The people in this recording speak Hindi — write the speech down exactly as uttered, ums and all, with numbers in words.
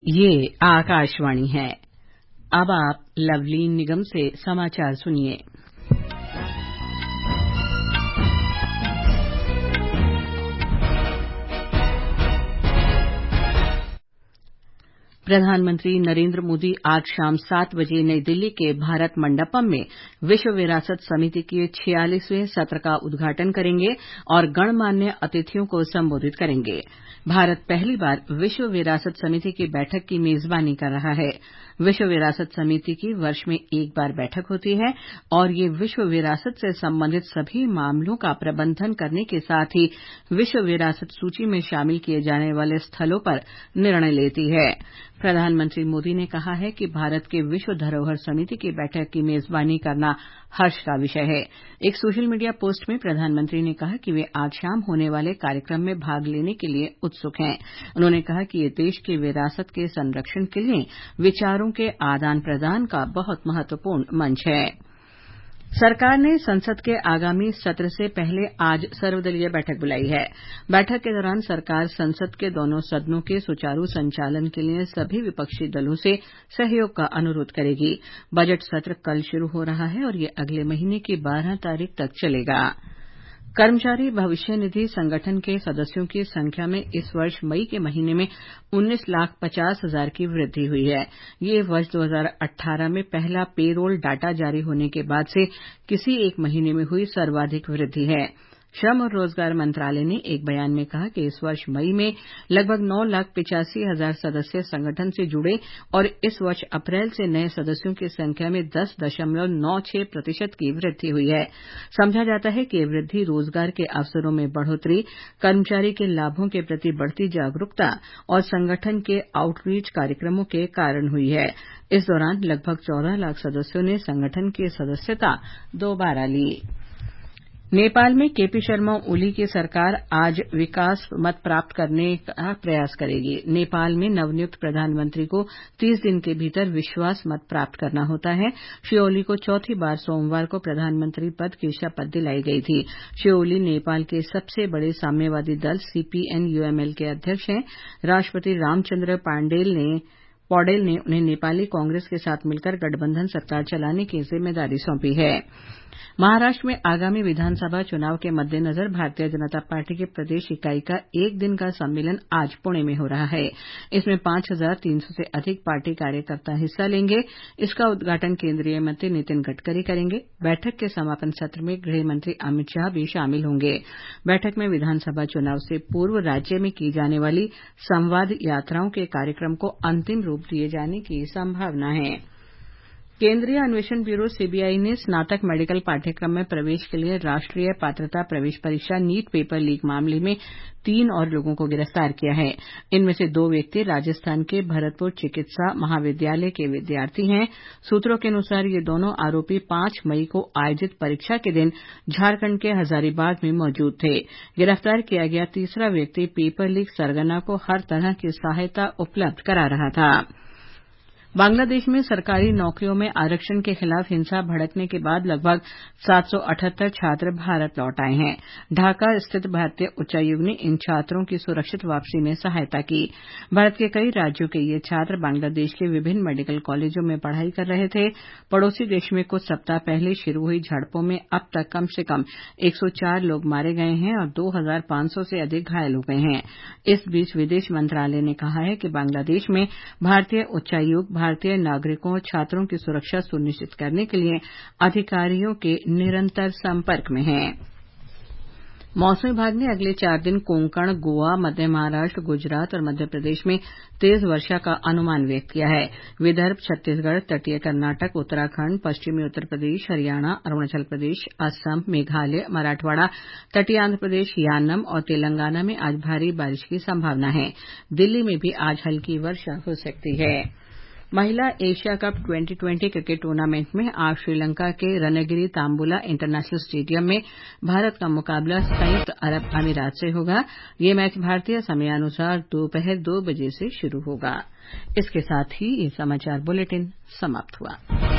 ये आकाशवाणी है। अब आप लवलीन निगम से समाचार सुनिए। प्रधानमंत्री नरेंद्र मोदी आज शाम सात बजे नई दिल्ली के भारत मंडपम में विश्व विरासत समिति के छियालीसवें सत्र का उद्घाटन करेंगे और गणमान्य अतिथियों को संबोधित करेंगे। भारत पहली बार विश्व विरासत समिति की बैठक की मेजबानी कर रहा है। विश्व विरासत समिति की वर्ष में एक बार बैठक होती है और ये विश्व विरासत से संबंधित सभी मामलों का प्रबंधन करने के साथ ही विश्व विरासत सूची में शामिल किए जाने वाले स्थलों पर निर्णय लेती है। प्रधानमंत्री मोदी ने कहा है कि भारत के विश्व धरोहर समिति की बैठक की मेजबानी करना हर्ष का विषय है। एक सोशल मीडिया पोस्ट में प्रधानमंत्री ने कहा कि वे आज शाम होने वाले कार्यक्रम में भाग लेने के लिए उत्सुक हैं। उन्होंने कहा कि ये देश की विरासत के संरक्षण के लिए विचारों के आदान प्रदान का बहुत महत्वपूर्ण मंच है। सरकार ने संसद के आगामी सत्र से पहले आज सर्वदलीय बैठक बुलाई है। बैठक के दौरान सरकार संसद के दोनों सदनों के सुचारू संचालन के लिए सभी विपक्षी दलों से सहयोग का अनुरोध करेगी। बजट सत्र कल शुरू हो रहा है और ये अगले महीने की बारह तारीख तक चलेगा। कर्मचारी भविष्य निधि संगठन के सदस्यों की संख्या में इस वर्ष मई के महीने में उन्नीस लाख पचास हजार की वृद्धि हुई है। ये वर्ष दो हजार अठारह में पहला पेरोल डाटा जारी होने के बाद से किसी एक महीने में हुई सर्वाधिक वृद्धि है। श्रम और रोजगार मंत्रालय ने एक बयान में कहा कि इस वर्ष मई में लगभग नौ लाख पिचासी हजार सदस्य संगठन से जुड़े और इस वर्ष अप्रैल से नए सदस्यों की संख्या में दस दशमलव नौ छह प्रतिशत की वृद्धि हुई है। समझा जाता है कि यह वृद्धि रोजगार के अवसरों में बढ़ोतरी, कर्मचारी के लाभों के प्रति बढ़ती जागरूकता और संगठन के आउटरीच कार्यक्रमों के कारण हुई है। इस दौरान लगभग चौदह लाख सदस्यों ने संगठन की सदस्यता दोबारा ली। नेपाल में केपी शर्मा ओली की सरकार आज विकास मत प्राप्त करने का प्रयास करेगी। नेपाल में नवनियुक्त प्रधानमंत्री को तीस दिन के भीतर विश्वास मत प्राप्त करना होता है। श्री ओली को चौथी बार सोमवार को प्रधानमंत्री पद की शपथ दिलाई गई थी। श्री ओली नेपाल के सबसे बड़े साम्यवादी दल सीपीएन यूएमएल के अध्यक्ष हैं। राष्ट्रपति रामचंद्र पांडेल ने पौडेल ने उन्हें नेपाली कांग्रेस के साथ मिलकर गठबंधन सरकार चलाने की जिम्मेदारी सौंपी है। महाराष्ट्र में आगामी विधानसभा चुनाव के मद्देनजर भारतीय जनता पार्टी की प्रदेश इकाई का एक दिन का सम्मेलन आज पुणे में हो रहा है। इसमें पांच हजार तीन सौ से अधिक पार्टी कार्यकर्ता हिस्सा लेंगे। इसका उद्घाटन केंद्रीय मंत्री नितिन गडकरी करेंगे। बैठक के समापन सत्र में गृह मंत्री अमित शाह भी शामिल होंगे। बैठक में विधानसभा चुनाव से पूर्व राज्य में की जाने वाली संवाद यात्राओं के कार्यक्रम को अंतिम रूप दिए जाने की संभावना है। केंद्रीय अन्वेषण ब्यूरो सीबीआई ने स्नातक मेडिकल पाठ्यक्रम में प्रवेश के लिए राष्ट्रीय पात्रता प्रवेश परीक्षा नीट पेपर लीक मामले में तीन और लोगों को गिरफ्तार किया है। इनमें से दो व्यक्ति राजस्थान के भरतपुर चिकित्सा महाविद्यालय के विद्यार्थी हैं। सूत्रों के अनुसार ये दोनों आरोपी पांच मई को आयोजित परीक्षा के दिन झारखंड के हजारीबाग में मौजूद थे। गिरफ्तार किया गया तीसरा व्यक्ति पेपर लीक सरगना को हर तरह की सहायता उपलब्ध करा रहा था। बांग्लादेश में सरकारी नौकरियों में आरक्षण के खिलाफ हिंसा भड़कने के बाद लगभग सात सौ अठहत्तर छात्र भारत लौट आए हैं। ढाका स्थित भारतीय उच्चायोग ने इन छात्रों की सुरक्षित वापसी में सहायता की। भारत के कई राज्यों के ये छात्र बांग्लादेश के विभिन्न मेडिकल कॉलेजों में पढ़ाई कर रहे थे। पड़ोसी देश में कुछ सप्ताह पहले शुरू हुई झड़पों में अब तक कम से कम एक सौ चार लोग मारे गए हैं और दो हजार पांच सौ से अधिक घायल हो गए हैं। इस बीच विदेश मंत्रालय ने कहा है कि बांग्लादेश में भारतीय उच्चायोग भारतीय नागरिकों और छात्रों की सुरक्षा सुनिश्चित करने के लिए अधिकारियों के निरंतर संपर्क में है। मौसम विभाग ने अगले चार दिन कोंकण, गोवा, मध्य महाराष्ट्र, गुजरात और मध्य प्रदेश में तेज वर्षा का अनुमान व्यक्त किया है। विदर्भ, छत्तीसगढ़, तटीय कर्नाटक, उत्तराखंड, पश्चिमी उत्तर प्रदेश, हरियाणा, अरुणाचल प्रदेश, असम, मेघालय, मराठवाड़ा, तटीय आंध्र प्रदेश, यानम और तेलंगाना में आज भारी बारिश की संभावना है। दिल्ली में भी आज हल्की वर्षा हो सकती है। महिला Asia Cup twenty twenty cricket tournament में आज श्रीलंका के रनगिरी तांबुला इंटरनेशनल स्टेडियम में भारत का मुकाबला संयुक्त अरब अमीरात से होगा। ये मैच भारतीय समयानुसार दोपहर दो बजे से शुरू होगा। इसके साथ ही ये समाचार बुलेटिन समाप्त हुआ।